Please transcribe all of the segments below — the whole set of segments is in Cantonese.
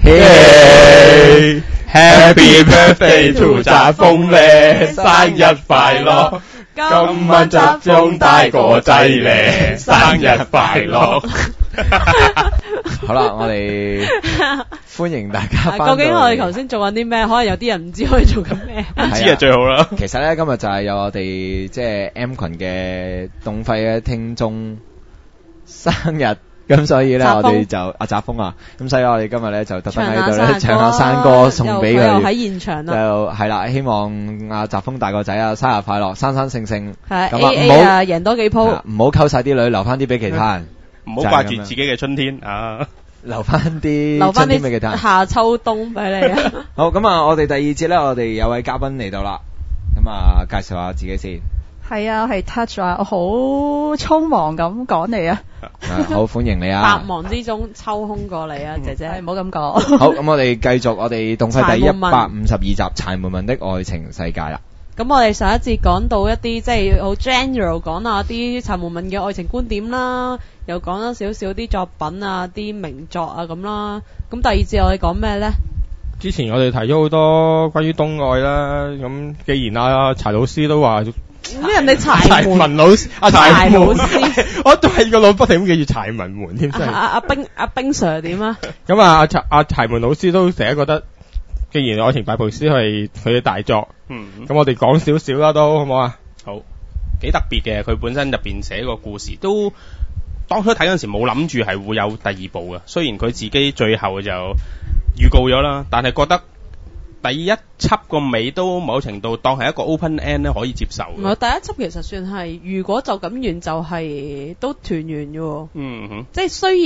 Happy birthday to 澤峰咧，生日快樂！今晚集中帶個仔咧，生日快樂！ 好啦，我哋歡迎大家翻到嚟。 究竟我哋頭先做緊啲咩？可能有啲人唔知我哋做緊咩。 唔知係最好啦。 其實咧，今日就係有我哋即係 M 群嘅凍肺嘅聽眾生日。咁所以咧，我哋就阿澤峰啊，咁所以我哋今日咧就特登喺度咧唱下山歌送俾佢。 又喺現場啦。 就係啦，希望阿澤峰大個仔啊，生日快樂，生生性性。 係咁啊， 唔好贏多幾鋪， 唔好溝晒啲女，留翻啲俾其他人。 唔好掛住自己嘅春天啊！ 留翻啲春天俾其他人。 夏秋冬俾你啊！ 好，咁啊，我哋第二節咧，我哋有位嘉賓嚟到啦，咁啊，介紹下自己先。 係啊，係 Touch 啊，我好匆忙咁趕嚟啊！ 好歡迎你啊！ 百忙之中抽空過嚟啊，姐姐， 唔好咁講。 好，咁我哋繼續我哋凍肺第152集《柴門文的愛情世界》啦。 咁我哋上一節講到一啲即係好 general 講下啲柴門文嘅愛情觀點啦，又講咗少少啲作品啊、啲名作啊咁啦。咁第二節我哋講咩呢？ 之前我哋提咗好多關於東愛啦，咁既然阿柴老師都話。 咩人哋柴文老師， 柴老師， 我都係個腦不停咁記住柴文門添，真係。 阿冰 Sir 點啊？ 咁阿柴文老師都成日覺得，既然愛情白皮書係佢嘅大作，咁我哋講少少啦，都好唔好啊？ 好，幾特別嘅，佢本身入邊寫個故事，都當初睇嗰陣時冇諗住係會有第二部嘅，雖然佢自己最後就預告咗啦，但係覺得。第一輯個尾都某程度當係一個 open end 咧，可以接受。 唔係第一輯其實算係，如果就咁完就係都團圓嘅喎。即係雖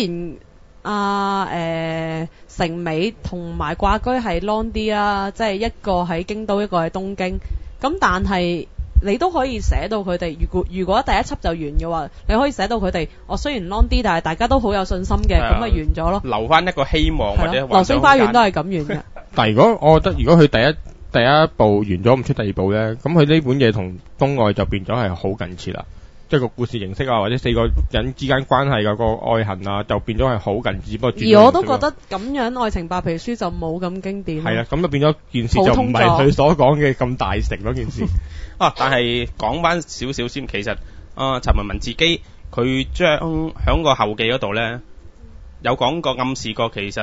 然成美同埋掛居係 long 啲啦，即係一個喺京都，一個喺東京。咁但係你都可以寫到佢哋，如果第一輯就完嘅話，你可以寫到佢哋。我雖然 long 啲，但係大家都好有信心嘅，咁咪完咗咯。 留翻一個希望或者流星花園都係咁完嘅。 但係我覺得，如果佢第一部完咗唔出第二部咧，咁佢呢本嘢同東愛就變咗係好近似啦，即係個故事形式啊，或者四個人之間關係嘅個愛恨啊，就變咗係好近似。不過而我都覺得咁樣愛情白皮書就冇咁經典。 係啦，咁就變咗件事就唔係佢所講嘅咁大成嗰件事。 但係講翻少少先，其實柴文文自己佢將響個後記嗰度咧有講過暗示過，其實。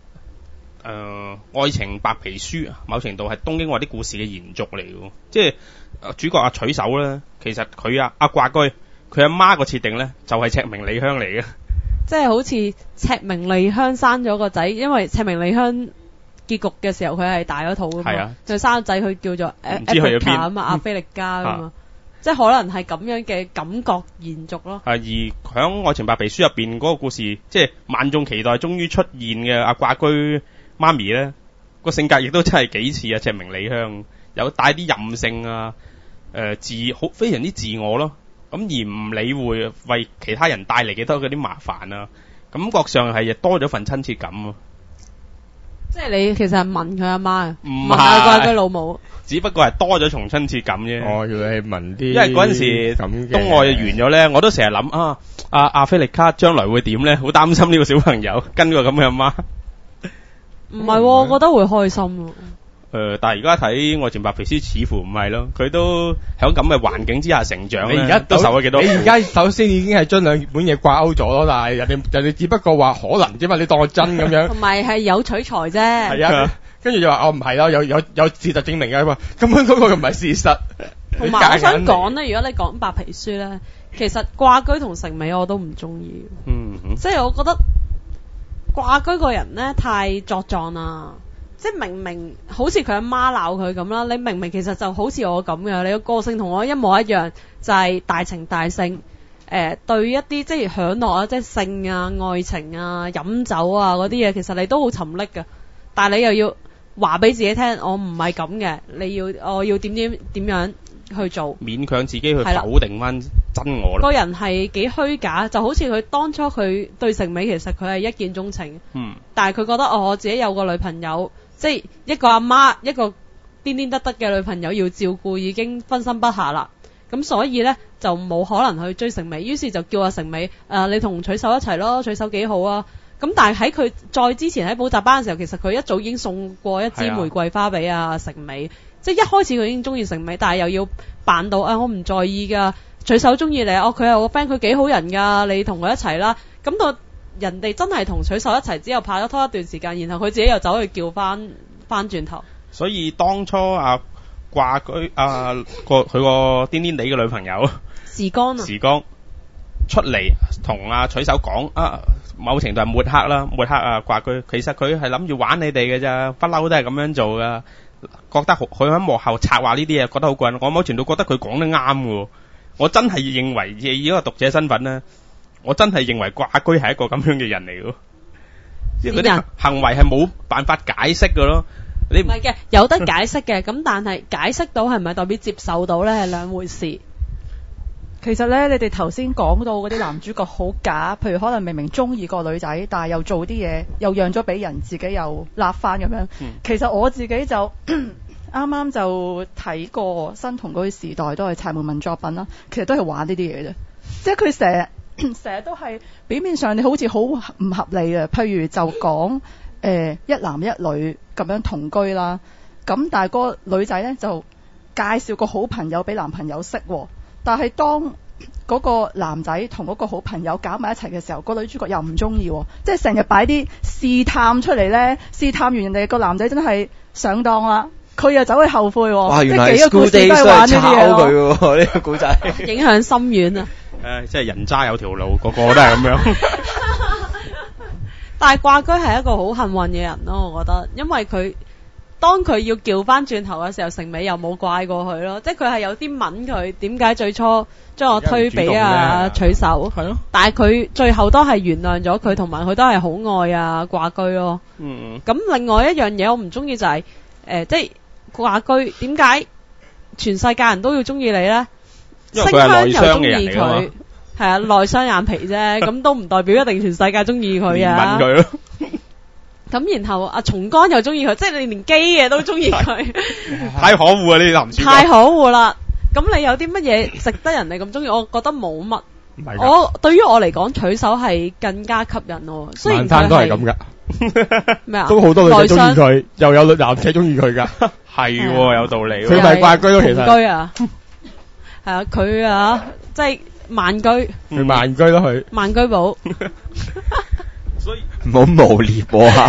愛情白皮書某程度係東京愛啲故事嘅延續嚟嘅，即係主角阿取手咧，其實佢阿掛居佢阿媽個設定咧就係赤名莉香嚟嘅， 即係好似赤名莉香生咗個仔，因為赤名莉香結局嘅時候佢係大咗肚噶嘛，就生個仔佢叫做Africa啊嘛，阿菲力加啊嘛，即係可能係咁樣嘅感覺延續咯。 而響愛情白皮書入邊嗰個故事，即係萬眾期待終於出現嘅阿掛居。媽咪咧個性格亦都真係幾似赤名莉香，有帶啲任性啊，非常之自我咯，咁而唔理會為其他人帶嚟幾多嗰啲麻煩啊，感覺上係多咗份親切感啊。 即係你其實係問佢阿媽， 唔問阿掛居老母， 只不過係多咗重親切感啫。 要你問啲， 因為嗰陣時東愛完咗咧，我都成日諗阿菲力卡將來會點咧，好擔心呢個小朋友跟個咁嘅阿媽。 唔係，我覺得會開心喎。 但係而家睇愛情白皮書似乎唔係咯，佢都喺咁嘅環境之下成長咧。 你而家都受咗幾多？ 你而家首先已經係將兩本嘢掛鈎咗咯，但係人哋只不過話可能啫嘛，你當我真咁樣。 同埋係有取材啫。 係啊，跟住就話唔係咯，有事實證明嘅嘛，根本嗰個唔係事實。 同埋我想講咧，如果你講白皮書咧，其實掛居同成美我都唔中意。即係我覺得。掛居個人咧太作狀啦，即係明明好似佢阿媽鬧佢咁啦，你明明其實就好似我咁嘅，你個個性同我一模一樣，就係大情大性，對一啲即係享樂啊，即係性啊、愛情啊、飲酒啊嗰啲嘢，其實你都好沉溺㗎，但係你又要話俾自己聽，我唔係咁嘅，我要點樣去做， 勉強自己去否定翻真我啦。 個人係幾虛假，就好似佢當初佢對成美其實佢係一見鍾情，但係佢覺得我自己有個女朋友，即係一個阿媽，一個癲癲得得嘅女朋友要照顧，已經分身不下啦。咁所以呢，就冇可能去追成美，於是就叫阿成美你同取手一齊咯，取手幾好啊。 咁但係喺佢再之前喺補習班嘅時候，其實佢一早已經送過一支玫瑰花俾阿成美，即係一開始佢已經中意成美，但係又要扮到我唔在意㗎，取手中意你，佢係我 friend， 佢幾好人㗎，你同佢一齊啦。咁到人哋真係同取手一齊之後拍咗拖一段時間，然後佢自己又走去叫翻轉頭。 所以當初掛居佢個癲癲地嘅女朋友時光出嚟同取手講某程度係抹黑掛居，其實佢係諗住玩你哋嘅咋，不嬲都係咁樣做噶。覺得佢喺幕後策劃呢啲嘢，覺得好過癮。我某程度覺得佢講得啱嘅，我真係認為以一個讀者身份咧，我真係認為掛居係一個咁樣嘅人嚟嘅，即係佢啲行為係冇辦法解釋嘅咯。你唔係嘅，有得解釋嘅，咁但係解釋到係咪代表接受到咧，係兩回事。 其實咧，你哋頭先講到嗰啲男主角好假，譬如可能明明中意個女仔，但係又做啲嘢，又讓咗俾人，自己又揦翻咁樣。其實我自己就啱啱就睇過《新同居時代》，都係柴門文作品啦。其實都係玩呢啲嘢啫，即係佢成日都係表面上你好似好唔合理嘅。譬如就講一男一女咁樣同居啦，咁但係個女仔咧就介紹個好朋友俾男朋友識喎。但係當嗰個男仔同嗰個好朋友搞埋一齊嘅時候，個女主角又唔中意，即係成日擺啲試探出嚟咧，試探完人哋個男仔真係上當啦，佢又走去後悔。 哇！ 即原來係幾個故事都係玩呢啲嘢咯。呢個故仔影響深遠啊！ 即係人渣有條路，個個都係咁樣。 但係掛居係一個好幸運嘅人咯，我覺得，因為當佢要叫翻轉頭嘅時候，成美又冇怪過佢咯，即係佢係有啲問佢點解最初將我推俾取手，係咯，但係佢最後都係原諒咗佢，同埋佢都係好愛掛居咯。咁另外一樣嘢我唔中意就係即係掛居點解全世界人都要中意你咧？ 星香又中意佢，係啊，內雙眼皮啫，咁都唔代表一定全世界中意佢啊。 問佢咯。 咁然後阿松江又中意佢，即係你連基嘅都中意佢， 太可惡啊！呢啲男主角太可惡啦。咁你有啲乜嘢值得人哋咁中意？我覺得冇乜。對於我嚟講，取手係更加吸引咯。雖然晚餐都係咁噶。 咩啊？ 都好多女仔中意佢，又有男仔中意佢噶。 係有道理。 佢咪掛居咯，其實。 同居啊，係啊，佢啊，即係萬居。 佢萬居咯，佢。 萬居寶。 所以唔好無聊啊！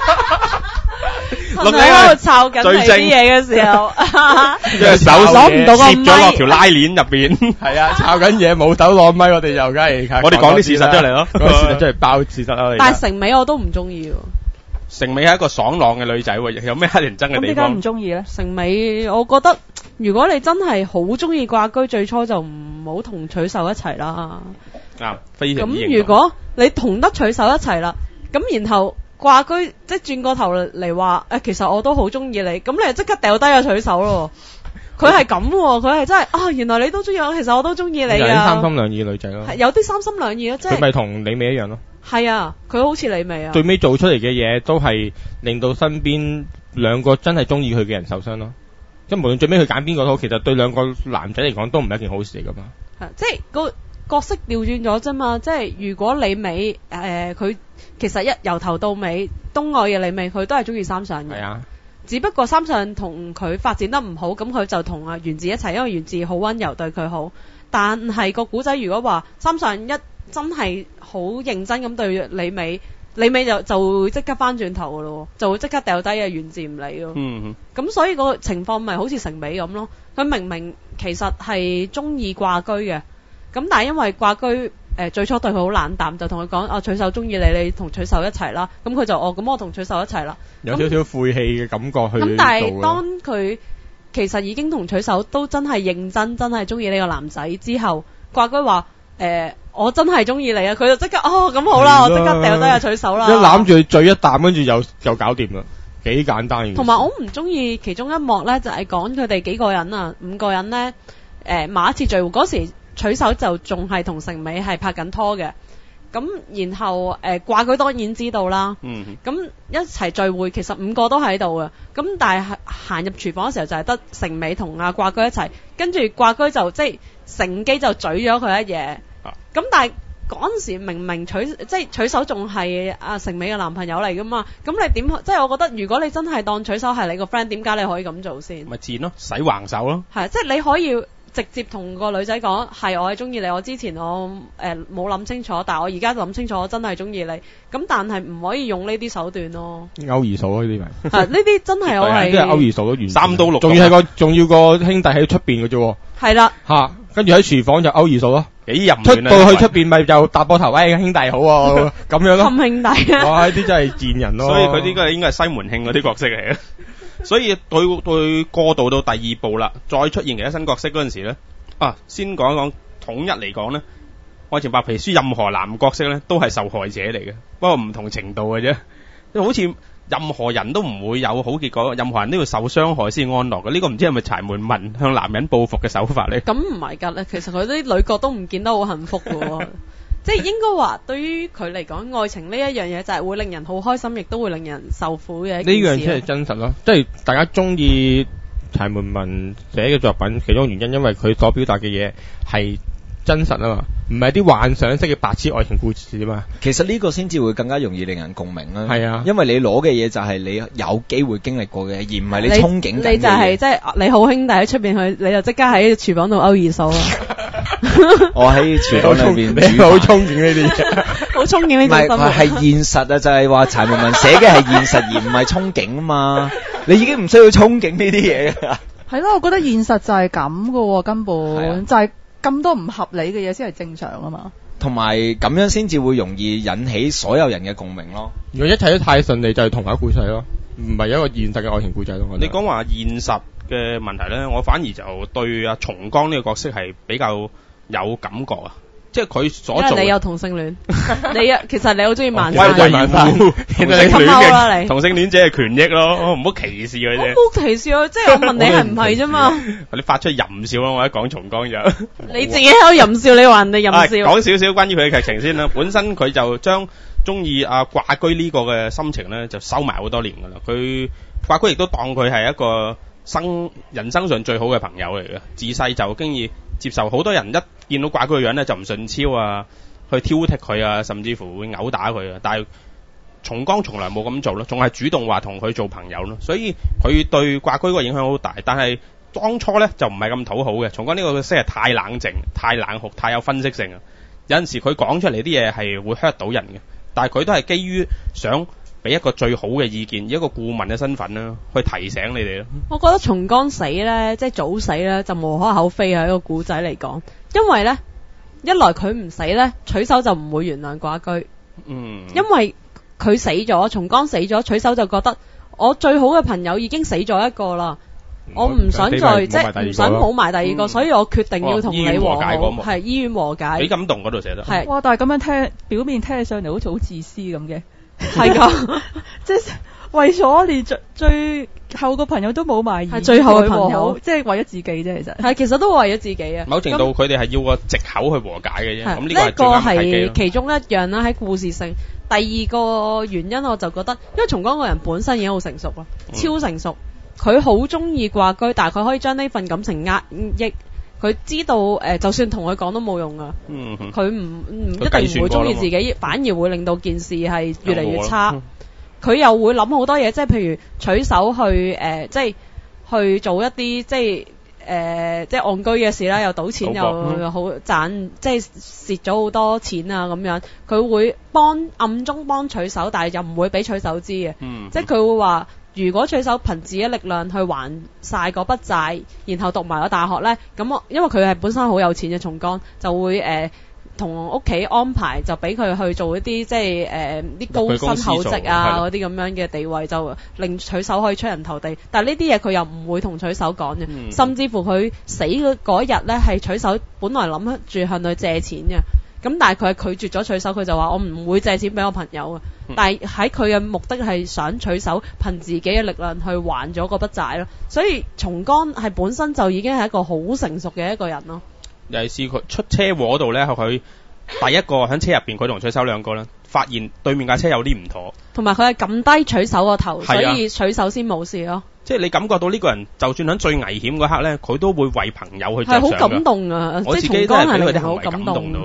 我喺度抄緊你啲嘢嘅時候， 隻手攞唔到個咪，攝咗落條拉鏈入邊。 係啊，抄緊嘢冇手攞咪，我哋又梗係我哋講啲事實出嚟咯， 講事實出嚟爆事實啊！ 但係成美我都唔中意。 成美係一個爽朗嘅女仔，有咩乞人憎嘅地方？ 咁點解唔中意咧？ 成美，我覺得如果你真係好中意掛居，最初就唔好同取手一齊啦。 非常咁如果你同得取手一齊啦，咁然後掛居即係轉個頭嚟話其實我都好中意你，咁你就即刻掉低個取手咯。佢係咁，佢係真係原來你都中意我，其實我都中意你啊。有啲三心兩意嘅女仔咯， 有啲三心兩意咯，即係佢咪同李美一樣咯。 係啊，佢好似李美啊。 最尾做出嚟嘅嘢都係令到身邊兩個真係中意佢嘅人受傷咯。即係無論最尾佢揀邊個都好，其實對兩個男仔嚟講都唔係一件好事嚟噶嘛。 即係個角色調轉咗啫嘛，即係如果李美佢其實由頭到尾東愛嘅李美佢都係中意三上嘅。係啊，只不過三上同佢發展得唔好，咁佢就同原治一齊，因為原治好溫柔對佢好。但係個古仔如果話三上一真係好認真咁對李美就會即刻翻轉頭噶咯，就會即刻掉低原治唔理咯。咁所以個情況咪好似成美咁咯，佢明明其實係中意掛居嘅。咁但係因為掛居最初對佢好冷淡，就同佢講取手中意你同取手一齊啦。咁佢就咁我同取手一齊啦。 有少少晦氣嘅感覺去。咁但係當佢其實已經同取手都真係認真，真係中意呢個男仔之後，掛居話我真係中意你啊！佢就即刻咁好啦，我即刻掉低取手啦。一攬住佢咀一啖，跟住就搞掂啦，幾簡單。 同埋我唔中意其中一幕咧，就係講佢哋幾個人啊，5個人咧某一次聚會嗰時。取手就仲係同成美係拍緊拖嘅，咁然後掛居當然知道啦，咁一齊聚會其實5個都喺度嘅，咁但係行入廚房嘅時候就係得成美同阿掛居一齊，跟住掛居就即係乘機就嘴咗佢一嘢，咁但係嗰陣時明明取手仲係阿成美嘅男朋友嚟噶嘛，咁你點即係我覺得如果你真係當取手係你個 friend，點解你可以咁做先？ 咪賤咯，使橫手咯。係， 即係你可以直接同個女仔講，係我係中意你，我之前我冇諗清楚，但係我而家諗清楚，我真係中意你。咁但係唔可以用呢啲手段咯。 勾二嫂呢啲咪？ 係呢啲真係我係。 即係勾二嫂都完。 3刀6。 仲要個兄弟喺出邊嘅啫。 係啦。 嚇，跟住喺廚房就勾二嫂咯。 幾淫亂啊！ 出到去出邊咪就搭膊頭，喂兄弟好啊，咁樣咯。 冚兄弟啊！ 哇！呢啲真係賤人咯。 所以佢呢個應該係西門慶嗰啲角色嚟嘅。所以對過渡到第2部啦，再出現其他新角色嗰陣時咧。先講一講統一嚟講咧，愛情白皮書任何男角色咧都係受害者嚟嘅，不過唔同程度嘅啫。因為好似任何人都唔會有好結果，任何人都要受傷害先安樂嘅。呢個唔知係咪柴門文向男人報復嘅手法咧？ 咁唔係㗎咧，其實佢啲女角都唔見得好幸福嘅喎。即係應該話，對於佢嚟講，愛情呢一樣嘢就係會令人好開心，亦都會令人受苦嘅。呢樣先係真實咯，即係大家中意柴門文寫嘅作品，其中原因因為佢所表達嘅嘢係真實啊嘛，唔係啲幻想式嘅白痴愛情故事啊嘛。 其實呢個先至會更加容易令人共鳴啦。 係啊， 因為你攞嘅嘢就係你有機會經歷過嘅，而唔係你憧憬緊嘅嘢。 你就係即係你好兄弟喺出邊去，你就即刻喺廚房度勾二嫂啊！ 我喺廚房裏邊， 你好憧憬呢啲嘢， 好憧憬呢種生活。 係現實啊，就係話柴門文寫嘅係現實，而唔係憧憬啊嘛。你已經唔需要憧憬呢啲嘢㗎。 係咯，我覺得現實就係咁噶喎，根本就係咁多唔合理嘅嘢先係正常啊嘛。 同埋咁樣先至會容易引起所有人嘅共鳴咯。 如果一切都太順利，就係童話故事咯，唔係一個現實嘅愛情故仔咯。 你講話現實嘅問題咧，我反而就對阿松江呢個角色係比較有感覺啊。即係佢所做， 因為你有同性戀，其實你好中意萬萬夫， 你同性戀者嘅權益咯，唔好歧視佢啫。 我冇歧視佢，即係我問你係唔係啫嘛？ 你發出淫笑咯，我一講松江就你自己喺度淫笑，你話人哋淫笑。 講少少關於佢嘅劇情先啦。本身佢就將中意阿掛居呢個嘅心情咧，就收埋好多年噶啦。佢掛居亦都當佢係一個人生上最好嘅朋友嚟嘅，自細就經已接受好多人一見到掛居嘅樣咧就唔順超啊，去挑剔佢啊，甚至乎會毆打佢啊。但係松江從來冇咁做咯，仲係主動話同佢做朋友咯。所以佢對掛居個影響好大。但係當初咧就唔係咁討好嘅。松江呢個角色係太冷靜、太冷酷、太有分析性啊。有陣時佢講出嚟啲嘢係會 hurt 到人嘅，但係佢都係基於想俾一個最好嘅意見，以一個顧問嘅身份啦，去提醒你哋咯。 我覺得松江死咧，即係早死咧，就無可厚非係一個古仔嚟講，因為咧一來佢唔死咧，取手就唔會原諒掛居。因為佢死咗，松江死咗，取手就覺得我最好嘅朋友已經死咗一個啦，我唔想再即係唔想冇埋第二個，所以我決定要同你和解。係醫院和解。 幾感動嗰度寫得。 係哇！但係咁樣聽，表面聽起上嚟好似好自私咁嘅。 係噶， 即係為咗連最後個朋友都冇埋， 係最後嘅朋友， 即係為咗自己啫。 其實都為咗自己啊。 某程度佢哋係要個藉口去和解嘅啫。咁呢個係其中一樣啦，喺故事性。第二個原因我就覺得，因為松江個人本身已經好成熟咯，超成熟。佢好中意掛居，但係佢可以將呢份感情壓抑。佢知道就算同佢講都冇用噶。佢唔一定唔會中意自己，反而會令到件事係越嚟越差。佢又會諗好多嘢，即係譬如取手去即係去做一啲即係戇居嘅事啦，又賭錢又好賺，即係蝕咗好多錢啊咁樣。佢會暗中幫取手，但係又唔會俾取手知嘅。即係佢會話，如果取手憑自己力量去還晒嗰筆債，然後讀埋個大學呢，咁因為佢係本身好有錢嘅松江，就會同屋企安排，就俾佢去做一啲即係啲高薪厚職啊嗰啲咁樣嘅地位，就令取手可以出人頭地。但係呢啲嘢佢又唔會同取手講嘅，甚至乎佢死嗰日呢，係取手本來諗住向佢借錢嘅。咁但係佢係拒絕咗取手，佢就話我唔會借錢俾我朋友啊。但係喺佢嘅目的係想取手憑自己嘅力量去還咗嗰筆債咯。所以松江係本身就已經係一個好成熟嘅一個人咯。 尤其是佢出車禍嗰度咧，佢第一個喺車入邊，佢同取手兩個咧，發現對面架車有啲唔妥， 同埋佢係撳低取手個頭，所以取手先冇事咯。 即係你感覺到呢個人，就算喺最危險嗰刻咧，佢都會為朋友去着想。係好感動啊！ 我自己都係俾佢啲行為感動到咯。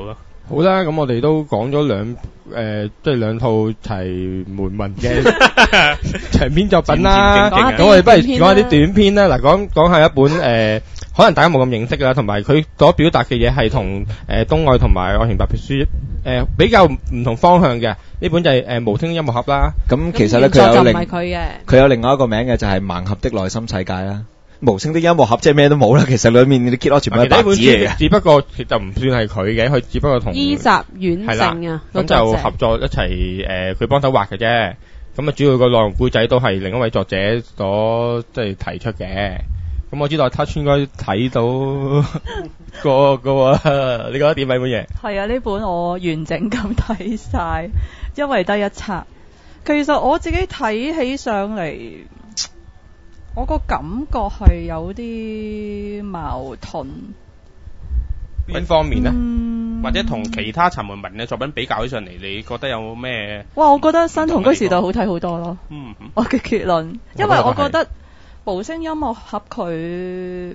好啦，咁我哋都講咗即係兩套齊門文嘅長篇作品啦。咁我哋不如講下啲短篇啦。嗱，講下一本可能大家冇咁認識啦，同埋佢所表達嘅嘢係同東愛同埋愛情白皮書比較唔同方向嘅。呢本就係無聲音樂盒啦。咁其實咧佢有另外一個名嘅，就係盲盒的內心世界啦。無聲的音樂盒即係咩都冇啦，其實裏面你揭開全部係白紙嚟嘅。只不過其實唔算係佢嘅，佢只不過同伊集院正啊，咁就合作一齊佢幫手畫嘅啫。咁啊，主要個內容故仔都係另一位作者所即係提出嘅。咁我知道Touch應該睇到個你覺得點啊？本嘢係啊，呢本我完整咁睇晒，因為得一冊。其實我自己睇起上嚟，我個感覺係有啲矛盾。 邊方面呢？或者同其他陳文嘅作品比較起上嚟，你覺得有咩？ 哇！我覺得新同居時代好睇好多咯。我嘅結論，因為我覺得無聲音樂盒佢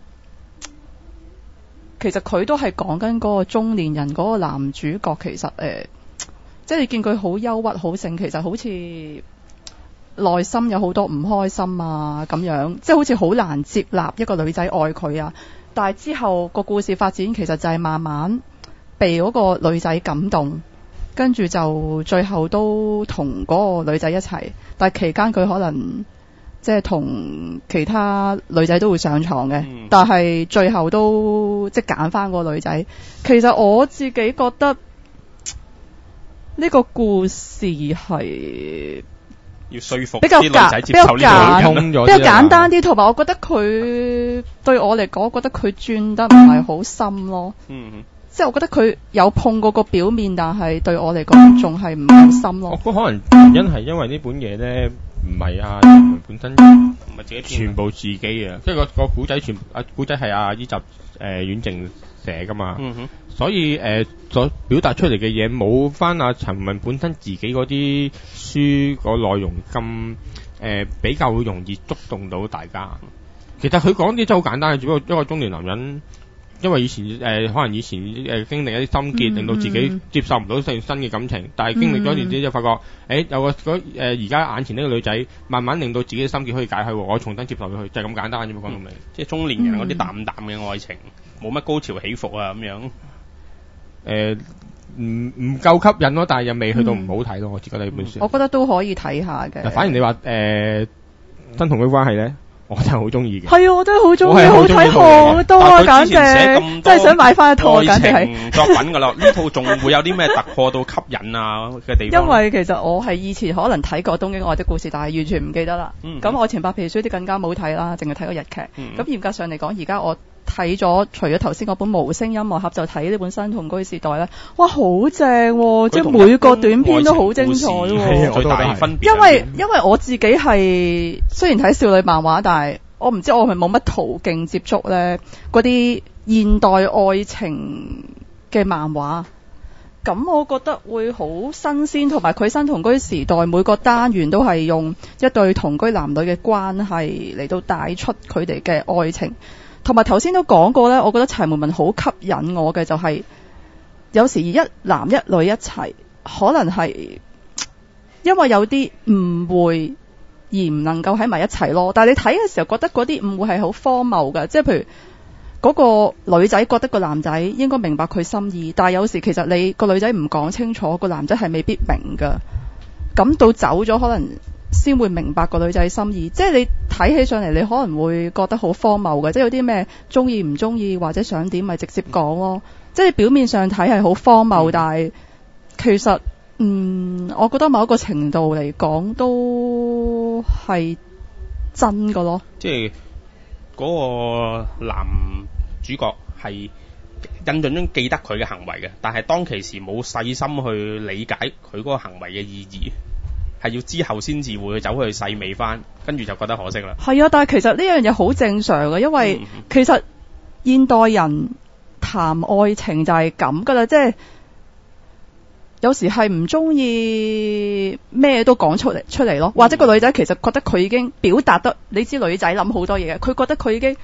其實佢都係講緊嗰個中年人嗰個男主角，其實即係你見佢好憂鬱好盛，其實好似內心有好多唔開心啊咁樣，即係好似好難接納一個女仔愛佢啊。但係之後個故事發展其實就係慢慢被嗰個女仔感動，跟住就最後都同嗰個女仔一齊，但係期間佢可能即係同其他女仔都會上床嘅，但係最後都即係揀翻個女仔。其實我自己覺得呢個故事係要說服比較啲女仔接受呢個， 比較簡單啲，同埋我覺得佢對我嚟講，我覺得佢轉得唔係好深咯。即係我覺得佢有碰過個表面，但係對我嚟講仲係唔夠深咯。 我覺得可能原因係因為呢本嘢咧唔係本身唔係自己全部自己嘅，即係個古仔古仔係伊集院正寫噶嘛。所以所表達出嚟嘅嘢冇翻陳文本身自己嗰啲書個內容咁比較容易觸動到大家。其實佢講啲真係好簡單，只不過一個中年男人，因為以前可能以前經歷一啲心結，令到自己接受唔到新嘅感情，但係經歷咗一段之後發覺，有個而家眼前呢個女仔，慢慢令到自己嘅心結可以解開，我重新接受咗佢，就係咁簡單啫嘛。講到尾， 即係中年人嗰啲淡淡嘅愛情，冇乜高潮起伏啊咁樣。 唔夠吸引咯，但係又未去到唔好睇咯。我自己覺得呢本書， 我覺得都可以睇下嘅。 反而你話新同居關係咧，我真係好中意嘅。 係啊，我真係好中意，好睇好多啊，簡直真係想買翻一套，簡直係作品噶啦。呢套仲會有啲咩突破到吸引啊嘅地方？ 因為其實我係以前可能睇過《東京愛的故事》，但係完全唔記得啦。咁愛情白皮書啲更加冇睇啦，淨係睇過日劇。咁嚴格上嚟講，而家我睇咗除咗頭先嗰本無聲音樂盒，就睇呢本新同居時代咧。哇，好正喎！即係每個短篇都好精彩喎。 最大分別， 因為我自己係雖然睇少女漫畫，但係我唔知我係冇乜途徑接觸咧嗰啲現代愛情嘅漫畫。咁我覺得會好新鮮，同埋佢新同居時代每個單元都係用一對同居男女嘅關係嚟到帶出佢哋嘅愛情。同埋頭先都講過咧，我覺得齊門文好吸引我嘅就係有時一男一女一齊，可能係因為有啲誤會而唔能夠喺埋一齊咯。但係你睇嘅時候覺得嗰啲誤會係好荒謬嘅，即係譬如嗰個女仔覺得個男仔應該明白佢心意，但係有時其實你個女仔唔講清楚，個男仔係未必明㗎。咁到走咗可能先會明白個女仔心意，即係你睇起上嚟，你可能會覺得好荒謬嘅，即係有啲咩中意唔中意或者想點咪直接講咯。即係表面上睇係好荒謬，但係其實我覺得某一個程度嚟講都係真嘅咯。 即係嗰個男主角係印象中記得佢嘅行為嘅，但係當其時冇細心去理解佢嗰個行為嘅意義。係要之後先至會走去細味翻，跟住就覺得可惜啦。係啊，但係其實呢樣嘢好正常嘅，因為其實現代人談愛情就係咁噶啦，即係有時係唔中意咩都講出嚟咯，或者個女仔其實覺得佢已經表達得，你知女仔諗好多嘢嘅，佢覺得佢已經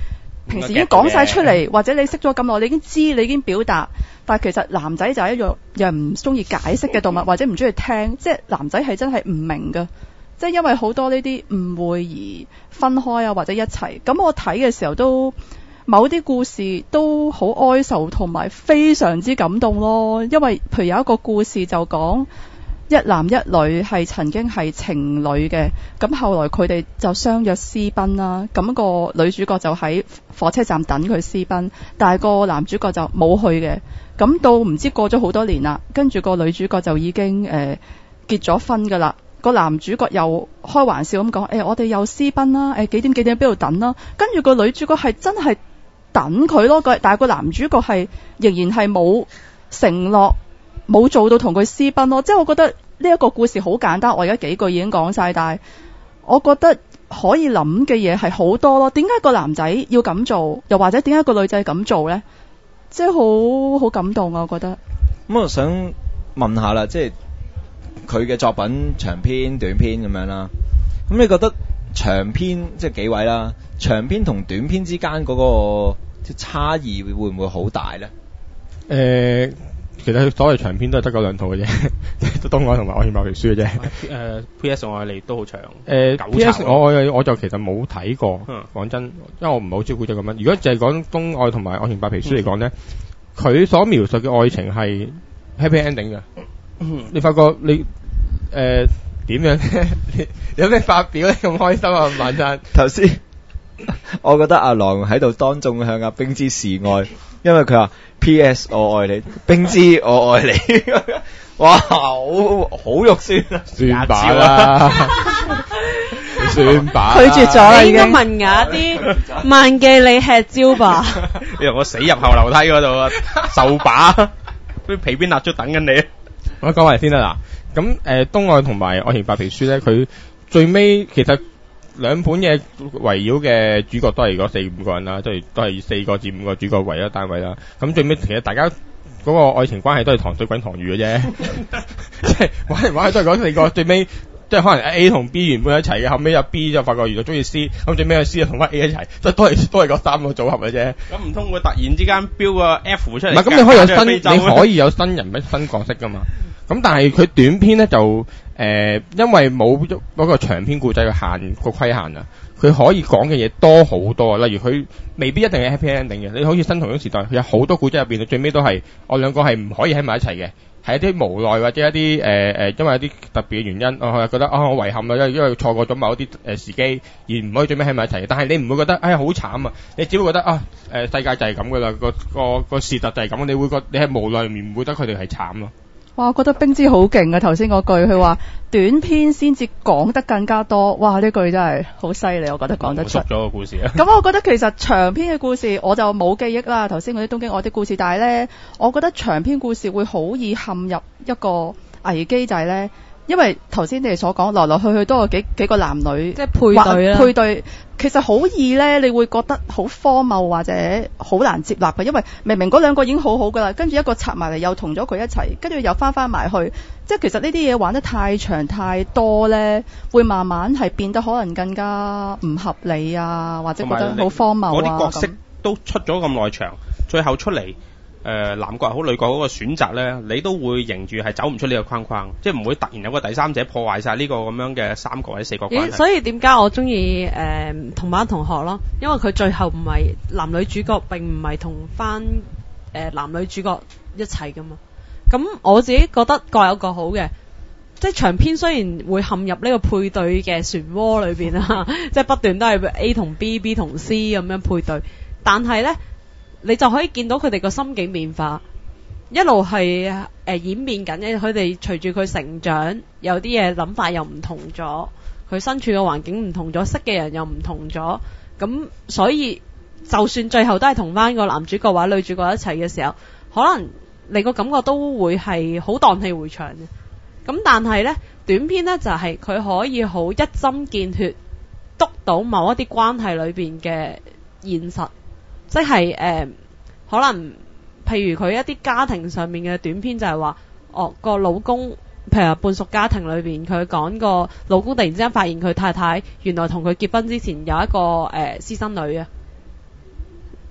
平時已經講晒出嚟，或者你識咗咁耐，你已經知，你已經表達。但係其實男仔就係一樣唔中意解釋嘅動物，或者唔中意聽，即係男仔係真係唔明㗎。即係因為好多呢啲誤會而分開啊，或者一齊。咁我睇嘅時候都某啲故事都好哀愁，同埋非常之感動咯。因為譬如有一個故事就講一男一女係曾經係情侶嘅，咁後來佢哋就相約私奔啦。咁個女主角就喺火車站等佢私奔，但係個男主角就冇去嘅。咁到唔知過咗好多年啦，跟住個女主角就已經結咗婚㗎啦。個男主角又開玩笑咁講，我哋又私奔啦，幾點邊度等啦。跟住個女主角係真係等佢咯，但係個男主角係仍然係冇承諾，冇做到同佢私奔咯。即係我覺得呢一個故事好簡單，我而家幾句已經講晒，但係我覺得可以諗嘅嘢係好多咯。點解個男仔要咁做，又或者點解個女仔咁做呢？即係好感動啊！我覺得。 咁我想問下啦，即係佢嘅作品長篇、短篇咁樣啦。咁你覺得長篇即係幾位啦？長篇同短篇之間嗰個差異會唔會好大呢？ 其實所謂長篇都係得嗰兩套嘅啫，東愛同埋愛情白皮書嘅啫。 P.S. 我愛你都好長。 P.S. 我就其實冇睇過，講真，因為我唔係好中意古仔咁樣。如果淨係講東愛同埋愛情白皮書嚟講咧，佢所描述嘅愛情係 happy ending 嘅。你發覺你點樣咧？你有咩發表咧咁開心啊？晚餐頭先，我覺得阿郎喺度當眾向阿冰之示愛，因為佢話 P.S. 我愛你，冰之我愛你，哇，好肉酸啊！ 算吧啦，算吧， 拒絕咗啦，應該文雅啲，萬記你吃蕉吧。 你同我死入後樓梯嗰度啊，受把，啲皮鞭蠟燭等緊你。 我講埋先啦嗱，咁東愛同埋愛情白皮書咧，佢最尾其實兩本嘢圍繞嘅主角都係嗰4-5個人啦，即係都係4個至5個主角為一單位啦。咁最尾其實大家嗰個愛情關係都係糖水滾糖魚嘅啫，即係玩嚟玩去都係嗰4個，最尾即係可能 A 同 B 原本一齊嘅，後尾有 B 就發覺原來中意 C， 咁最尾有 C 就同翻 A 一齊，即係都係嗰3個組合嘅啫。咁唔通會突然之間標個 F 出嚟？ 唔係，咁你可以有你可以有新人物、新角色噶嘛？咁但係佢短篇咧就因為冇嗰個長篇故仔嘅個規限啊，佢可以講嘅嘢多好多啊。例如佢未必一定係 happy ending 嘅，你好似新同樣時代，佢有好多故仔入邊，最尾都係我兩個係唔可以喺埋一齊嘅，係一啲無奈或者一啲因為一啲特別嘅原因，我覺得我遺憾啦，因為錯過咗某一啲時機而唔可以最尾喺埋一齊。但係你唔會覺得好慘啊，你只會覺得世界就係咁噶啦，個事實就係咁，你會覺你係無奈而唔會覺得佢哋係慘咯。 哇！我覺得冰之好勁啊！頭先嗰句佢話短篇先至講得更加多，哇！呢句真係好犀利，我覺得講得出。 熟咗個故事啊！ 咁我覺得其實長篇嘅故事我就冇記憶啦。頭先嗰啲東京愛的故事，但係呢，我覺得長篇故事會好易陷入一個危機，就係呢，因為頭先你哋所講來來去去都有幾個男女即係配對啦， 配對其實好易呢，你會覺得好荒謬或者好難接納嘅，因為明明嗰兩個已經好好噶啦，跟住一個插埋嚟又同咗佢一齊，跟住又翻埋去，即係其實呢啲嘢玩得太長太多呢，會慢慢係變得可能更加唔合理啊，或者覺得好荒謬啊。 嗰啲角色都出咗咁耐場，最後出嚟。男角好女角嗰個選擇咧，你都會認住係走唔出呢個框框，即係唔會突然有個第三者破壞晒呢個咁樣嘅3個或者4個關係。 所以點解我中意同班同學咯？因為佢最後唔係男女主角，並唔係同翻男女主角一齊噶嘛。咁我自己覺得各有各好嘅，即係長篇雖然會陷入呢個配對嘅漩渦裏邊啊，即係不斷都係 A 同 B、B 同 C 咁樣配對，但係咧。你就可以見到佢哋個心境變化，一路係演變緊嘅。佢哋隨住佢成長，有啲嘢諗法又唔同咗，佢身處嘅環境唔同咗，識嘅人又唔同咗。咁所以就算最後都係同翻個男主角或者女主角一齊嘅時候，可能你個感覺都會係好蕩氣迴腸嘅。咁但係呢，短篇呢就係佢可以好一針見血，篤到某一啲關係裏邊嘅現實。即係可能譬如佢一啲家庭上面嘅短篇就係話，個老公，譬如話半熟家庭裏邊，佢講個老公突然之間發現佢太太原來同佢結婚之前有一個私生女啊。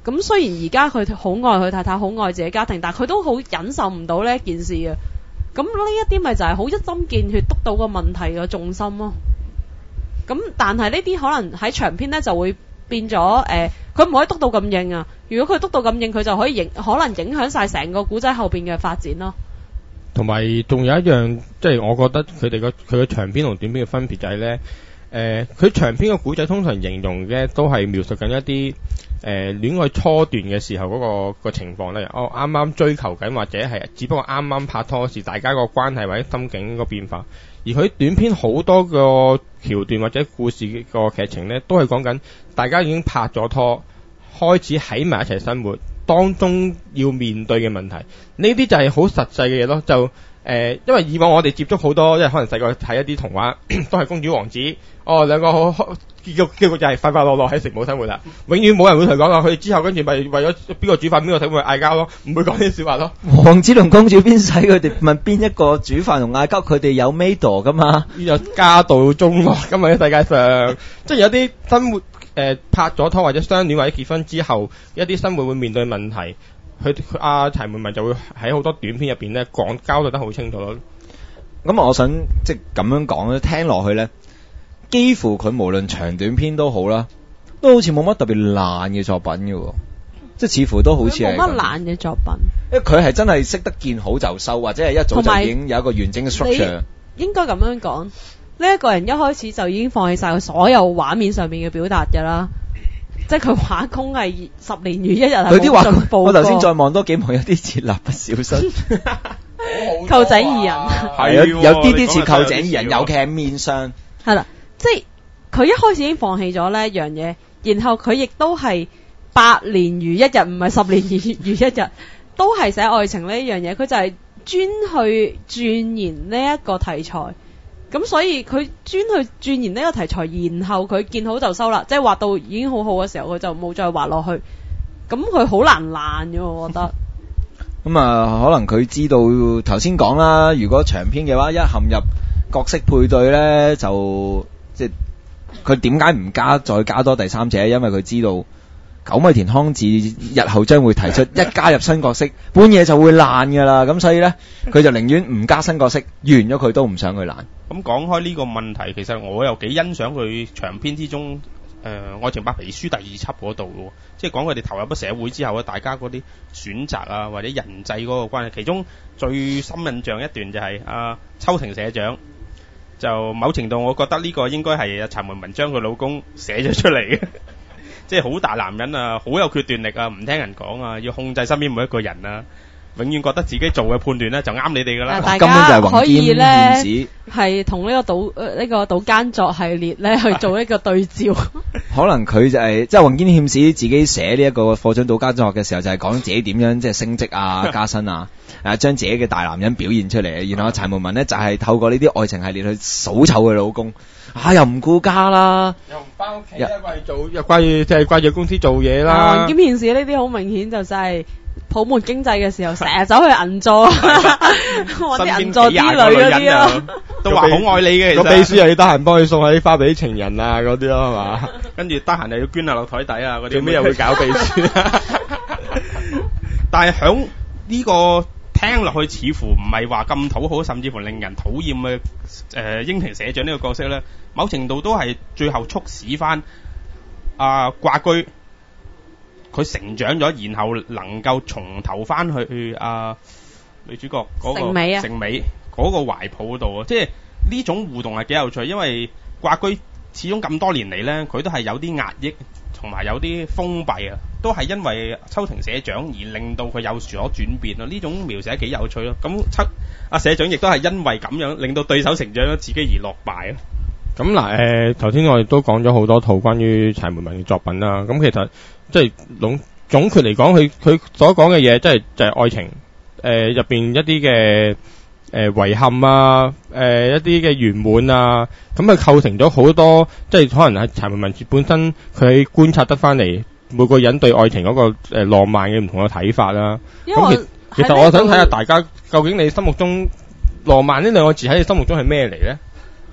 咁雖然而家佢好愛佢太太，好愛自己家庭，但係佢都好忍受唔到呢一件事啊。咁呢一啲咪就係好一針見血篤到個問題嘅重心咯。咁但係呢啲可能喺長篇呢就會變咗佢唔可以篤到咁硬啊。如果佢篤到咁硬，佢就可能影響晒成個古仔後邊嘅發展咯。 同埋仲有一樣，即係我覺得佢嘅長篇同短篇嘅分別就係咧，佢長篇嘅古仔通常形容嘅都係描述緊一啲戀愛初段嘅時候嗰個情況咧，我啱啱追求緊或者係只不過啱啱拍拖時，大家個關係或者心境個變化。而佢短篇好多個橋段或者故事個劇情咧，都係講緊大家已經拍咗拖，開始喺埋一齊生活，當中要面對嘅問題，呢啲就係好實際嘅嘢咯。就因為以往我哋接觸好多，因為可能細個睇一啲童話，都係公主王子，兩個好結局就係快快樂樂喺城堡生活啦。永遠冇人會同佢講話，佢哋之後跟住咪為咗邊個煮飯邊個睇會嗌交咯，唔會講啲説話咯。 王子同公主邊使佢哋問邊一個煮飯同嗌交，佢哋有 maid 噶嘛？ 有家道中落今日喺世界上，即係有啲生活拍咗拖或者相戀或者結婚之後，一啲生活會面對問題。阿柴門文就會喺好多短篇入邊咧交代得好清楚咯。 咁我想即係咁樣講咧，聽落去咧，幾乎佢無論長短篇都好啦，都好似冇乜特別爛嘅作品嘅喎，即係似乎都好似係冇乜爛嘅作品。 因為佢係真係識得見好就收，或者係一早就已經有一個完整嘅 structure。 應該咁樣講，呢一個人一開始就已經放棄晒佢所有畫面上面嘅表達㗎啦。即係佢畫工係10年如一日，係冇進步過。 我頭先再望多幾幕，有啲似蠟筆小新， 臼井二人係有啲似臼井二人，尤其係面上係啦。即係佢一開始已經放棄咗呢一樣嘢，然後佢亦都係8年如一日，唔係10年如一日，都係寫愛情呢一樣嘢。佢就係專去鑽研呢一個題材。咁所以佢專去鑽研呢個題材，然後佢見好就收啦，即係畫到已經好好嘅時候，佢就冇再畫落去。咁佢好難爛嘅，我覺得。 咁啊，可能佢知道頭先講啦，如果長篇嘅話，一陷入角色配對呢，就即係佢點解唔再加多第三者？因為佢知道久米田康治日後將會提出一加入新角色，本嘢就會爛噶啦。咁所以呢，佢就寧願唔加新角色，完咗佢都唔想佢爛。 咁講開呢個問題，其實我又幾欣賞佢長篇之中愛情白皮書第2輯嗰度嘅，即係講佢哋投入咗社會之後啊，大家嗰啲選擇啊或者人際嗰個關係，其中最深印象一段就係秋庭社長，就某程度我覺得呢個應該係柴門文將佢老公寫咗出嚟嘅。即係好大男人啊，好有決斷力啊，唔聽人講啊，要控制身邊每一個人啊，永遠覺得自己做嘅判斷咧就啱你哋噶啦。 大家可以咧係同呢個島間作系列咧去做一個對照。 可能佢就係即係雲堅憲史自己寫呢一個課長島間作嘅時候，就係講自己點樣即係升職啊、加薪啊，將自己嘅大男人表現出嚟。然後柴門文呢，就係透過呢啲愛情系列去數臭佢老公。又唔顧家啦， 又唔翻屋企，又掛住公司做嘢啦。 雲堅憲史呢啲好明顯就係泡沫經濟嘅時候，成日走去銀座，揾啲銀座之類嗰啲咯， 都話好愛你嘅。 個秘書又要得閒幫佢送下啲花俾啲情人啊嗰啲咯，係嘛？ 跟住得閒又要捐下落台底啊嗰啲。 最尾又會搞秘書。 但係響呢個聽落去似乎唔係話咁討好，甚至乎令人討厭嘅櫻庭社長呢個角色咧，某程度都係最後促使翻掛居佢成長咗，然後能夠重投翻去女主角嗰個成美嗰個懷抱度啊！即係呢種互動係幾有趣，因為掛居始終咁多年嚟咧，佢都係有啲壓抑同埋有啲封閉啊，都係因為秋庭社長而令到佢有所轉變咯。呢種描寫幾有趣咯。咁社長亦都係因為咁樣令到對手成長咗，自己而落敗咯。 咁嗱頭先我哋都講咗好多套關於柴門文嘅作品啦。咁其實即係總括嚟講，佢所講嘅嘢，即係就係愛情入邊一啲嘅遺憾啊，一啲嘅圓滿啊，咁佢構成咗好多，即係可能係柴門文本身佢觀察得翻嚟每個人對愛情嗰個浪漫嘅唔同嘅睇法啦。咁其實我想睇下大家究竟你心目中浪漫呢兩個字喺你心目中係咩嚟咧？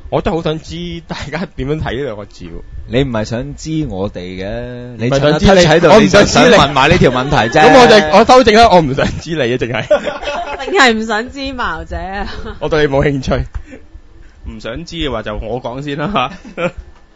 我真係好想知大家點樣睇呢兩個字喎。 你唔係想知我哋嘅，你唔係想知你喺度， 我唔想知你問埋呢條問題啫。 咁我修正啦，我唔想知你嘅，淨係定係唔想知矛姐啊？ 我對你冇興趣。 唔想知嘅話就我講先啦嚇。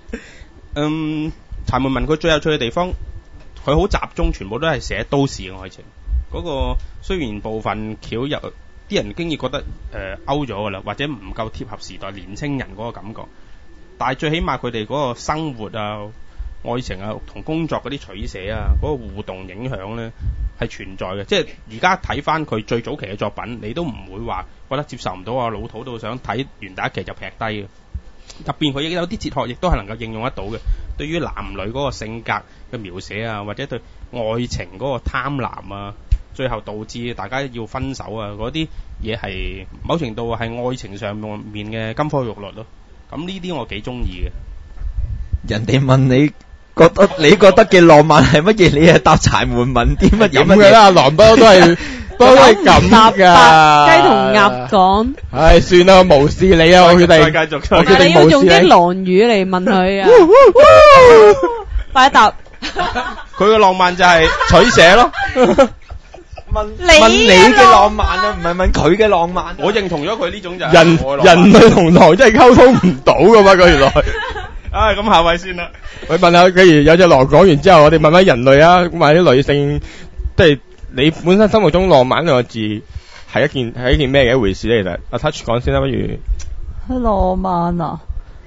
柴門文佢最有趣嘅地方，佢好集中，全部都係寫都市嘅愛情。嗰個雖然部分橋有啲人經已覺得勾咗噶啦，或者唔夠貼合時代年青人嗰個感覺，但係最起碼佢哋嗰個生活啊、愛情啊同工作嗰啲取捨啊、嗰個互動影響呢係存在嘅。即係而家睇翻佢最早期嘅作品，你都唔會話覺得接受唔到啊，老土到想睇完第一期就劈低嘅。入邊佢亦有啲哲學，亦都係能夠應用得到嘅。對於男女嗰個性格嘅描寫啊，或者對愛情嗰個貪婪啊，最後導致大家要分手啊，嗰啲嘢係某程度係愛情上面嘅金科玉律咯。咁呢啲我幾中意嘅。 人哋問你覺得嘅浪漫係乜嘢，你係答柴門問啲乜嘢咁嘅啦，狼不嬲都係咁㗎。 雞同鴨講。 唉，算啦，我無視你啊！我決定繼續。 我決定你要用無視你。 啲狼語嚟問佢啊！快答。 佢嘅浪漫就係取捨咯。 問你嘅浪漫啊，唔係問佢嘅浪漫。 我認同咗佢呢種就係人類同狼真係溝通唔到㗎嘛？佢原來。 唉，咁下位先啦。 我問下，譬如有隻狼講完之後，我哋問翻人類啊，問啲女性，即係你本身心目中浪漫兩個字係一件咩嘅一回事咧？其實阿 Touch 講先啦，不如。 浪漫啊，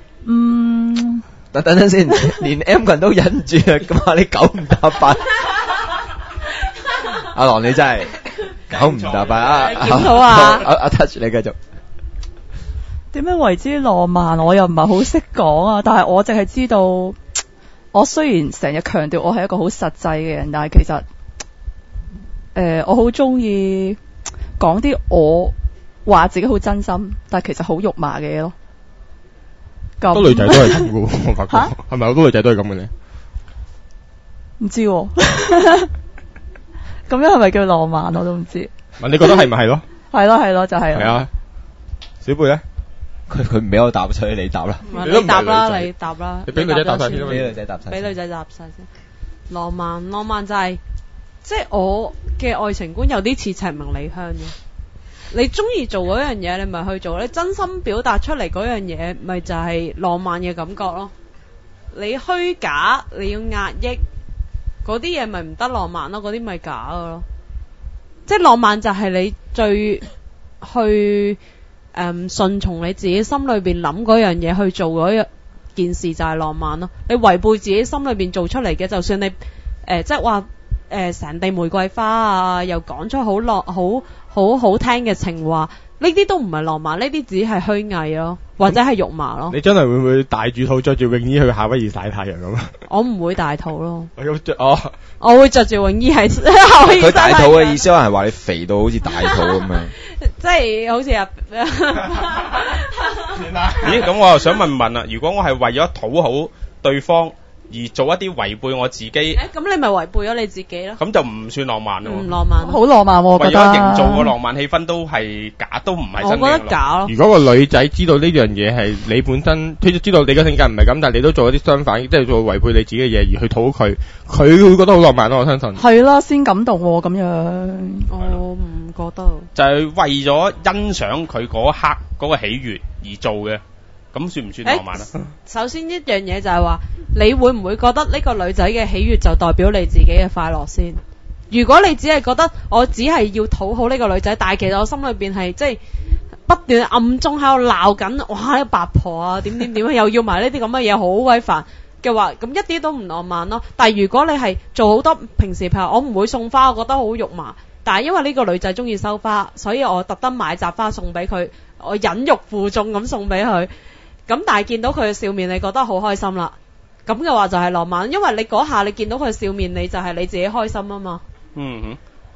等陣先，連 M 群都忍住啊！咁話你九唔搭八。阿郎你真係九唔搭八啊！ 檢討啊！ 阿 Touch 你繼續。 點樣為之浪漫？我又唔係好識講啊，但係我淨係知道，我雖然成日強調我係一個好實際嘅人，但係其實，我好中意講啲我話自己好真心，但係其實好肉麻嘅嘢咯。 好多女仔都係咁嘅，我發覺係咪好多女仔都係咁嘅咧？ 唔知喎，咁樣係咪叫浪漫我都唔知。 問你覺得係咪係咯？ 係咯，就係。係啊，小貝咧？ 佢唔俾我答，所以你答啦。 你答啦，你答啦。 你俾女仔答晒先， 俾女仔答晒。 俾女仔答晒先。浪漫就係即係我嘅愛情觀有啲似齊明里香嘅。你中意做嗰樣嘢，你咪去做。你真心表達出嚟嗰樣嘢，咪就係浪漫嘅感覺咯。你虛假，你要壓抑嗰啲嘢，咪唔得浪漫咯。嗰啲咪假嘅咯。即係浪漫就係你最去順從你自己心裏邊諗嗰樣嘢去做嗰件事就係浪漫咯。你違背自己心裏邊做出嚟嘅，就算你即係話成地玫瑰花啊，又講出好聽嘅情話，呢啲都唔係浪漫，呢啲只係虛偽咯，或者係肉麻咯。 你真係會唔會大住肚着住泳衣去夏威夷曬太陽咁啊？ 我唔會大肚咯。 我會着住泳衣喺夏威夷。 佢大肚嘅意思可能係話你肥到好似大肚咁樣。 即係好似咦，咁我又想問啦，如果我係為咗討好對方而做一啲違背我自己， 咁你咪違背咗你自己咯。 咁就唔算浪漫咯。 唔浪漫， 好浪漫喎！我覺得為咗營造個浪漫氣氛都係假，都唔係真嘅。 我覺得假咯。 如果個女仔知道呢樣嘢係你本身，知道你嘅性格唔係咁，但係你都做一啲相反，即係做違背你自己嘅嘢而去討好佢，佢會覺得好浪漫咯。我相信係啦，先感動喎咁樣。 我唔覺得。 就係為咗欣賞佢嗰刻嗰個喜悅而做嘅。咁算唔算浪漫啊？ 首先一樣嘢就係話，你會唔會覺得呢個女仔嘅喜悅就代表你自己嘅快樂先？如果你只係覺得我只係要討好呢個女仔，但係其實我心裏邊係即係不斷暗中喺度鬧緊，哇呢個八婆啊點又要埋呢啲咁嘅嘢，好鬼煩嘅話，咁一啲都唔浪漫咯。但係如果你係做好多平時譬如我唔會送花，我覺得好肉麻，但係因為呢個女仔中意收花，所以我特登買紮花送俾佢，我忍辱負重咁送俾佢。咁但係見到佢嘅笑面，你覺得好開心啦。咁嘅話就係浪漫，因為你嗰下你見到佢嘅笑面，你就係你自己開心啊嘛。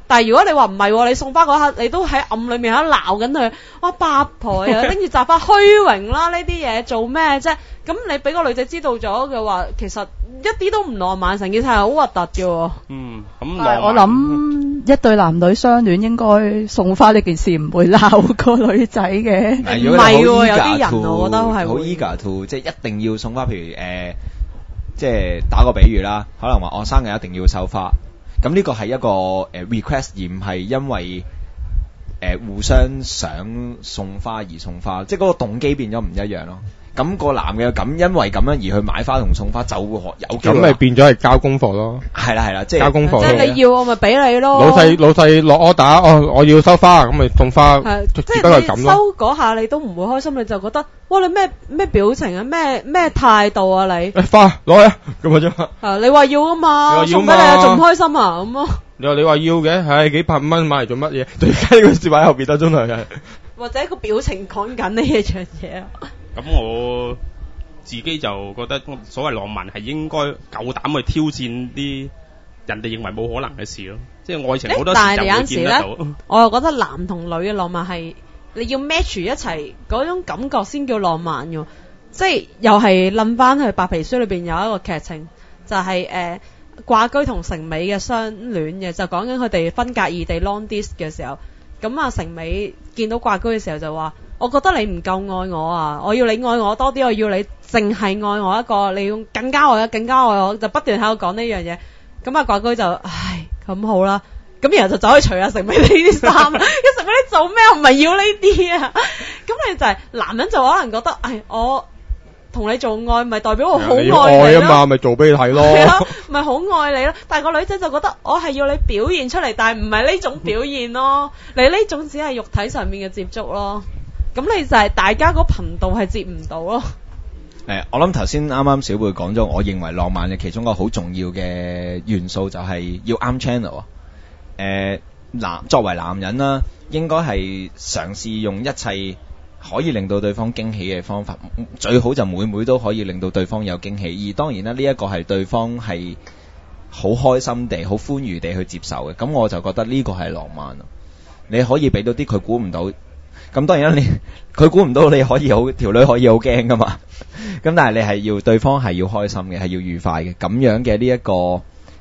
但係如果你話唔係，你送花嗰刻，你都喺暗裏面喺度鬧緊佢，哇八婆啊，拎住雜花虛榮啦，呢啲嘢做咩啫？咁你俾個女仔知道咗嘅話，其實一啲都唔浪漫，成件事係好核突嘅。 咁但係我諗一對男女相戀應該送花呢件事唔會鬧個女仔嘅。 唔係喎，有啲人我覺得係好 eager to， 即係一定要送花，譬如即係打個比喻啦，可能話我生日一定要收花。咁呢個係一個request， 而唔係因為互相想送花而送花，即係嗰個動機變咗唔一樣咯。咁個男嘅咁因為咁樣而去買花同送花，就會有機會咁咪變咗係交功課咯。 係啦，即係交功課。 即係你要我咪俾你咯。 老細落 order，我要收花，咁咪送花。 即係你收嗰下你都唔會開心，你就覺得哇你咩表情啊，咩態度啊你？ 花攞去啊，咁嘅啫。 你話要啊嘛，送俾你啊，仲唔開心啊咁咯？ 你話要嘅，幾百蚊買嚟做乜嘢？對而家呢個說話喺後邊都真係。 或者個表情講緊呢一樣嘢啊。 咁我自己就覺得所謂浪漫係應該夠膽去挑戰啲人哋認為冇可能嘅事咯，即係愛情好多時就會見得到。 我又覺得男同女嘅浪漫係你要 match 一齊嗰種感覺先叫浪漫嘅，即係又係諗翻去白皮書裏邊有一個劇情，就係掛居同成美嘅相戀嘅，就講緊佢哋分隔異地 long distance 嘅時候，咁啊成美見到掛居嘅時候就話。我覺得你唔夠愛我啊！我要你愛我多啲，我要你淨係愛我一個，你要更加愛我，更加愛我，就不斷喺度講呢樣嘢。咁啊，掛居就唉咁好啦，咁然後就走去除阿成美呢啲衫，成美你做咩？我唔係要呢啲啊！咁你就係男人就可能覺得，唉，我同你做愛，咪代表我好愛你咯。 愛啊嘛，咪做俾你睇咯。 係咯，咪好愛你咯。但係個女仔就覺得，我係要你表現出嚟，但係唔係呢種表現咯。你呢種只係肉體上面嘅接觸咯。咁你就係大家個頻道係接唔到咯。 我諗頭先啱小貝講咗，我認為浪漫嘅其中一個好重要嘅元素就係要啱 channel 啊。作為男人啦，應該係嘗試用一切可以令到對方驚喜嘅方法，最好就每都可以令到對方有驚喜。而當然啦，呢一個係對方係好開心地、好歡愉地去接受嘅。咁我就覺得呢個係浪漫。你可以俾到啲佢估唔到。咁當然啦，佢估唔到你可以條女可以好驚噶嘛。咁但係你係要對方係要開心嘅，係要愉快嘅，咁樣嘅呢一個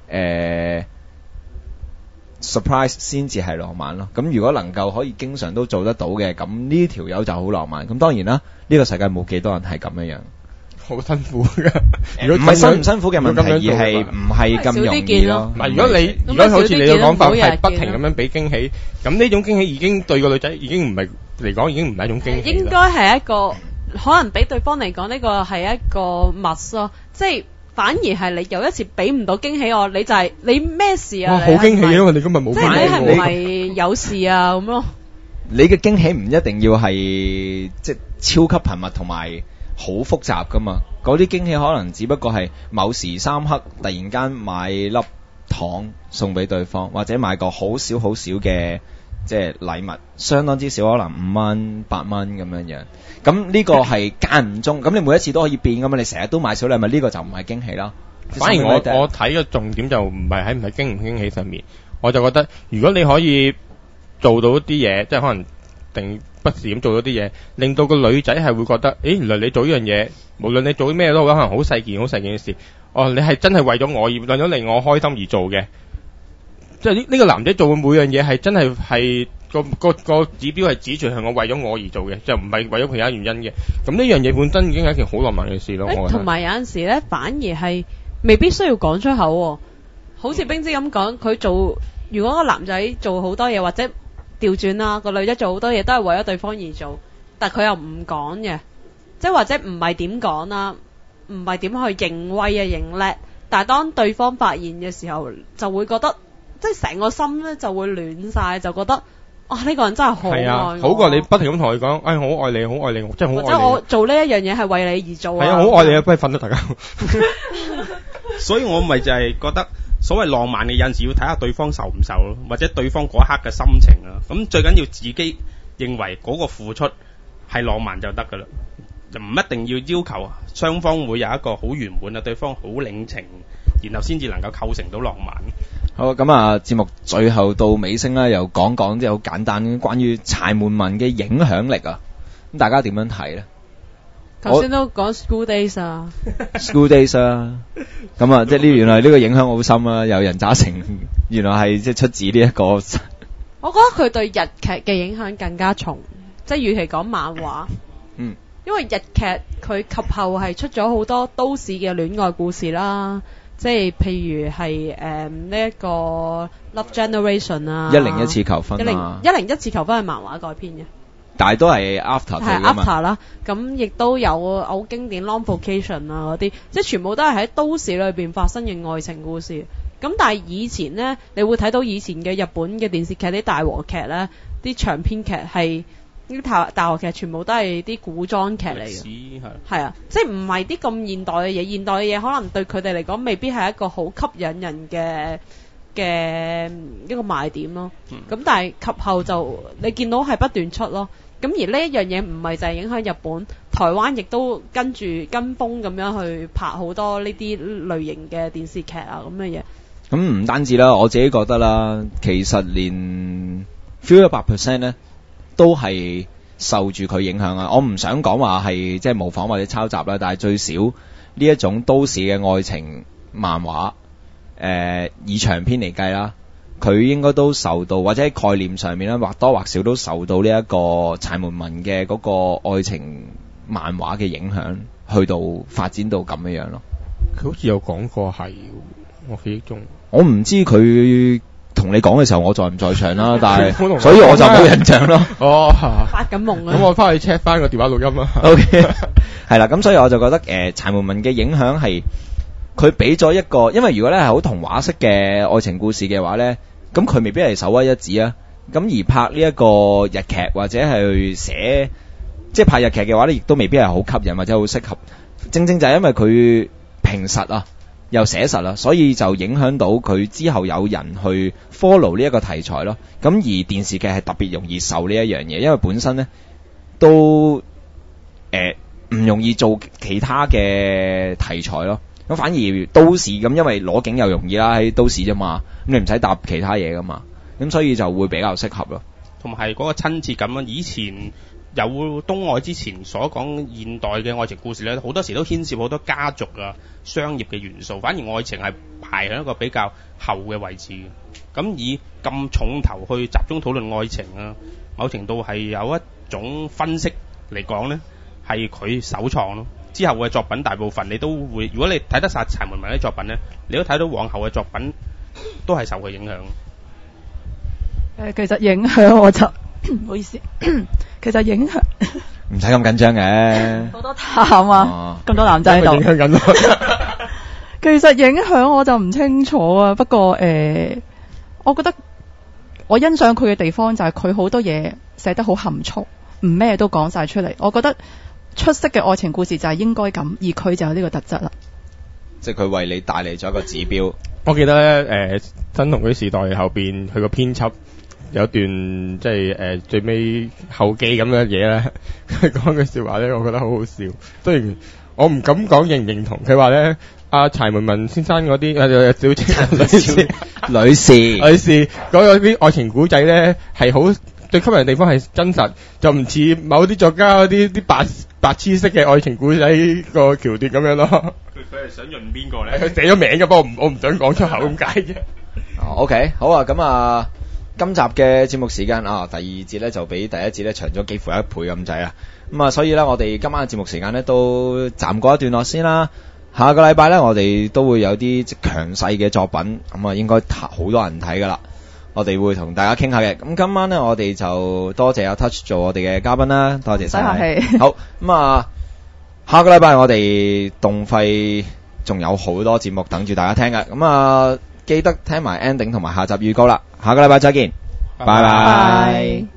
surprise 先至係浪漫咯。咁如果能夠可以經常都做得到嘅，咁呢條友就好浪漫。咁當然啦，呢個世界冇幾多人係咁樣。 好辛苦噶， 唔係辛唔辛苦嘅問題，而係唔係咁容易咯。 唔係，如果好似你嘅講法係不停咁樣俾驚喜，咁呢種驚喜已經對個女仔已經唔係嚟講，已經唔係一種驚喜。 應該係一個可能俾對方嚟講呢個係一個 must 咯，即係反而係你有一次俾唔到驚喜我，你就係你咩事啊？ 好驚喜啊！我哋今日冇驚喜。 即係你係唔係有事啊？咁咯。 你嘅驚喜唔一定要係即係超級頻密同埋好複雜噶嘛，嗰啲驚喜可能只不過係某時三刻突然間買粒糖送俾對方，或者買個好少嘅即係禮物，相當之少，可能5蚊、8蚊咁樣樣。咁呢個係間唔中，咁你每一次都可以變噶嘛，你成日都買小禮物，呢個就唔係驚喜啦。 反而我睇嘅重點就唔係喺唔係驚唔驚喜上面，我就覺得如果你可以做到一啲嘢，即係可能定不時咁做到啲嘢，令到個女仔係會覺得，原來你做呢樣嘢，無論你做啲咩都好，可能好細件嘅事，你係真係為咗我而為咗令我開心而做嘅，即係呢個男仔做嘅每樣嘢係真係個指標係指住係我為咗我而做嘅，就唔係為咗其他原因嘅。咁呢樣嘢本身已經係一件好浪漫嘅事咯。 同埋有陣時咧，反而係未必需要講出口喎。好似冰姐咁講，佢做如果個男仔做好多嘢，或者調轉啦，個女仔做好多嘢都係為咗對方而做，但佢又唔講嘅，即係或者唔係點講啦，唔係點去認威啊認叻，但係當對方發現嘅時候，就會覺得即係成個心咧就會暖晒，就覺得呢個人真係好愛我， 好過你不停咁同佢講，好愛你，好愛你，真係好愛你。或者我做呢一樣嘢係為你而做啊。 係啊，好愛你啊，不如瞓啦大家。 所以我咪就係覺得所謂浪漫嘅有陣時要睇下對方受唔受咯，或者對方嗰一刻嘅心情啦。咁最緊要自己認為嗰個付出係浪漫就得噶啦，就唔一定要要求雙方會有一個好圓滿啊，對方好領情，然後先至能夠構成到浪漫。 好，咁啊，節目最後到尾聲啦，又講講即係好簡單關於柴門文嘅影響力啊。咁大家點樣睇咧？ 頭先都講 School Days 啊 ，School Days 啊，咁啊，即係原來呢個影響好深啊。有人渣成原來係即係出自呢一個。我覺得佢對日劇嘅影響更加重，即係與其講漫畫，因為日劇佢及後係出咗好多都市嘅戀愛故事啦。即係譬如係呢一個 Love Generation 啊 ，101次求婚啊 ，101次求婚係漫畫改編嘅， 但係都係 After 係 After 啦。咁亦都有好經典 Long Vacation 啊嗰啲，即係全部都係喺都市裏邊發生嘅愛情故事。咁但係以前呢，你會睇到以前嘅日本嘅電視劇啲大和劇呢，啲長篇劇係。啲大學劇全部都係啲古裝劇嚟嘅，係啊，即係唔係啲咁現代嘅嘢。現代嘅嘢可能對佢哋嚟講未必係一個好吸引人嘅一個賣點咯。咁但係及後就你見到係不斷出咯。咁而呢一樣嘢唔係就係影響日本，台灣亦都跟風咁樣去拍好多呢啲類型嘅電視劇啊咁嘅嘢。 咁唔單止啦，我自己覺得啦，其實連 Feel 100% 咧。都係受住佢影響啊！我唔想講話係即係模仿或者抄襲啦，但係最少呢一種都市嘅愛情漫畫，以長篇嚟計啦，佢應該都受到或者喺概念上面咧，或多或少都受到呢一個柴門文嘅嗰個愛情漫畫嘅影響，去到發展到咁樣咯。 佢好似有講過係，我記憶中， 我唔知佢。同你講嘅時候，我在唔在場啦，但係所以我就冇印象咯。 哦， 發緊夢啊！ 咁我翻去 check 翻個電話錄音啦。 OK， 係啦，咁所以我就覺得柴門文嘅影響係佢俾咗一個，因為如果咧係好童話式嘅愛情故事嘅話咧，咁佢未必係首屈一指啊。咁而拍呢一個日劇或者係去寫，即係拍日劇嘅話咧，亦都未必係好吸引或者好適合。正正就係因為佢平實啊。又寫實啦，所以就影響到佢之後有人去 follow 呢一個題材咯。咁而電視劇係特別容易受呢一樣嘢，因為本身咧都唔容易做其他嘅題材咯。咁反而都市咁，因為攞景又容易啦，喺都市啫嘛，咁你唔使搭其他嘢噶嘛，咁所以就會比較適合咯。 同埋嗰個親切感啊，以前。有東愛之前所講現代嘅愛情故事咧，好多時都牽涉好多家族啊、商業嘅元素，反而愛情係排喺一個比較後嘅位置嘅。咁以咁重頭去集中討論愛情啊，某程度係有一種分析嚟講咧，係佢首創咯。之後嘅作品大部分你都會，如果你睇得晒柴門文啲作品咧，你都睇到往後嘅作品都係受佢影響。 其實影響我就唔好意思。其實影響唔使咁緊張嘅， 好多淡啊，咁多男仔喺度。影響緊咯。其實影響我就唔清楚啊，不過我覺得我欣賞佢嘅地方就係佢好多嘢寫得好含蓄，唔咩都講晒出嚟。我覺得出色嘅愛情故事就係應該咁，而佢就有呢個特質啦。 即係佢為你帶嚟咗一個指標。 我記得咧，新同居時代後邊佢個編輯。有段即係最尾後記咁嘅嘢咧，佢講句説話咧，我覺得好好笑。雖然我唔敢講認唔認同，佢話咧阿柴門文先生嗰啲小姐女士嗰啲愛情古仔咧係好最吸引嘅地方係真實，就唔似某啲作家嗰啲白痴式嘅愛情古仔個橋段咁樣咯。 佢係想潤邊個咧？ 佢寫咗名嘅，不過我唔想講出口咁解啫。 OK， 好啊，咁啊。今集嘅節目時間啊，第二節咧就比第一節咧長咗幾乎1倍咁滯啦。咁啊，所以咧我哋今晚嘅節目時間咧都暫過一段落先啦。下個禮拜咧我哋都會有啲強勢嘅作品，咁啊應該好多人睇噶啦。我哋會同大家傾下嘅。咁今晚咧我哋就多謝阿 Touch 做我哋嘅嘉賓啦，多謝晒。 唔使客氣。 好，咁啊，下個禮拜我哋動費仲有好多節目等住大家聽嘅。咁啊。記得聽埋 ending 同埋下集預告啦，下個禮拜再見，拜拜。